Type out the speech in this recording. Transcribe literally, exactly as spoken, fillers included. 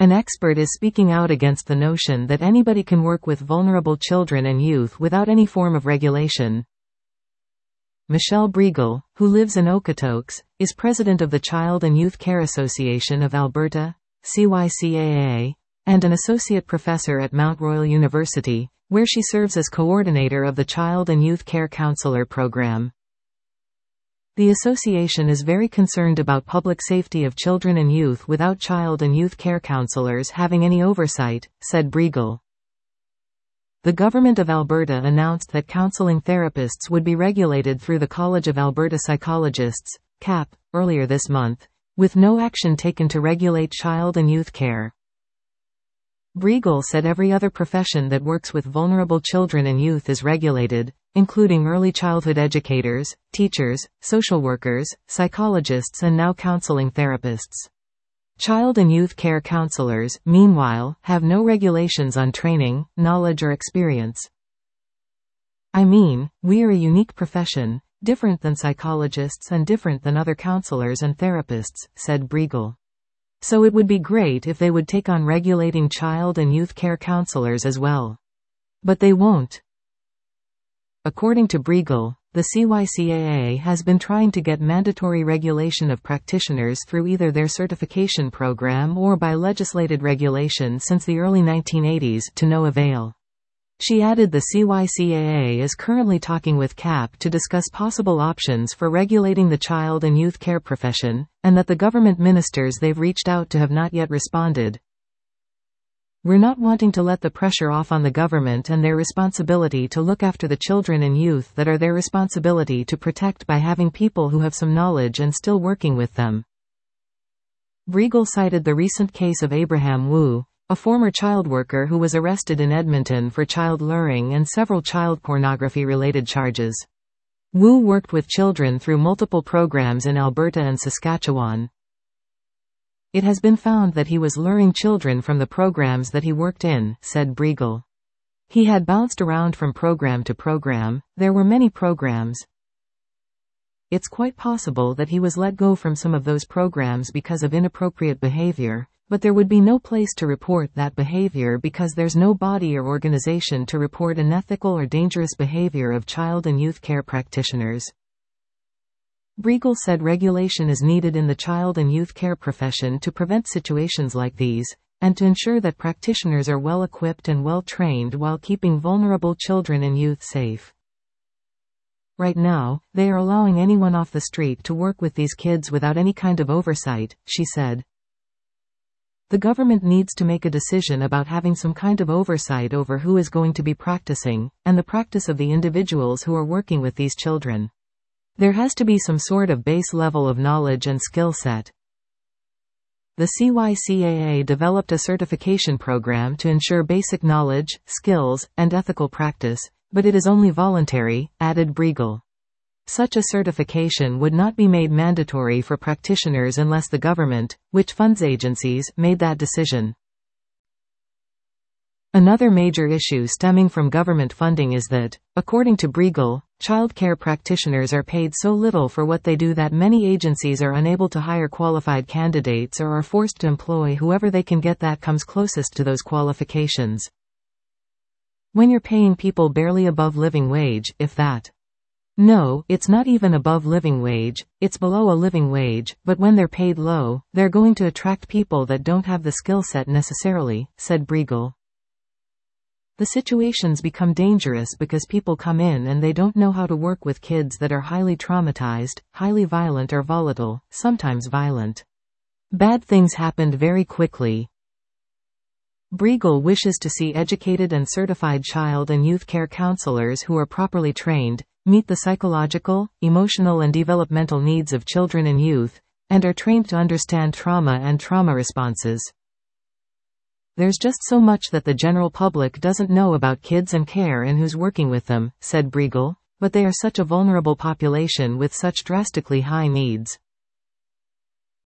An expert is speaking out against the notion that anybody can work with vulnerable children and youth without any form of regulation. Michelle Briegel, who lives in Okotoks, is president of the Child and Youth Care Association of Alberta, C Y C A A, and an associate professor at Mount Royal University, where she serves as coordinator of the Child and Youth Care Counselor program. The association is very concerned about public safety of children and youth without child and youth care counselors having any oversight, said Briegel. The Government of Alberta announced that counseling therapists would be regulated through the College of Alberta Psychologists, C A P, earlier this month, with no action taken to regulate child and youth care. Briegel said every other profession that works with vulnerable children and youth is regulated, including early childhood educators, teachers, social workers, psychologists and now counseling therapists. Child and youth care counselors, meanwhile, have no regulations on training, knowledge or experience. I mean, we are a unique profession, different than psychologists and different than other counselors and therapists, said Briegel. So it would be great if they would take on regulating child and youth care counselors as well. But they won't. According to Briegel, the C Y C A A has been trying to get mandatory regulation of practitioners through either their certification program or by legislated regulation since the early nineteen eighties, to no avail. She added the C Y C A A is currently talking with C A P to discuss possible options for regulating the child and youth care profession, and that the government ministers they've reached out to have not yet responded. We're not wanting to let the pressure off on the government and their responsibility to look after the children and youth that are their responsibility to protect by having people who have some knowledge and still working with them. Briegel cited the recent case of Abraham Wu, a former child worker who was arrested in Edmonton for child luring and several child pornography-related charges. Wu worked with children through multiple programs in Alberta and Saskatchewan. It has been found that he was luring children from the programs that he worked in, said Briegel. He had bounced around from program to program, there were many programs. It's quite possible that he was let go from some of those programs because of inappropriate behavior, but there would be no place to report that behavior because there's no body or organization to report unethical or dangerous behavior of child and youth care practitioners. Briegel said regulation is needed in the child and youth care profession to prevent situations like these, and to ensure that practitioners are well equipped and well trained while keeping vulnerable children and youth safe. Right now, they are allowing anyone off the street to work with these kids without any kind of oversight, she said. The government needs to make a decision about having some kind of oversight over who is going to be practicing, and the practice of the individuals who are working with these children. There has to be some sort of base level of knowledge and skill set. The C Y C A A developed a certification program to ensure basic knowledge, skills, and ethical practice, but it is only voluntary, added Briegel. Such a certification would not be made mandatory for practitioners unless the government, which funds agencies, made that decision. Another major issue stemming from government funding is that, according to Briegel, child care practitioners are paid so little for what they do that many agencies are unable to hire qualified candidates or are forced to employ whoever they can get that comes closest to those qualifications. When you're paying people barely above living wage, if that. No, it's not even above living wage, it's below a living wage, but when they're paid low, they're going to attract people that don't have the skill set necessarily, said Briegel. The situations become dangerous because people come in and they don't know how to work with kids that are highly traumatized, highly violent or volatile, sometimes violent. Bad things happened very quickly. Briegel wishes to see educated and certified child and youth care counselors who are properly trained, meet the psychological, emotional and developmental needs of children and youth, and are trained to understand trauma and trauma responses. There's just so much that the general public doesn't know about kids and care and who's working with them, said Briegel, but they are such a vulnerable population with such drastically high needs.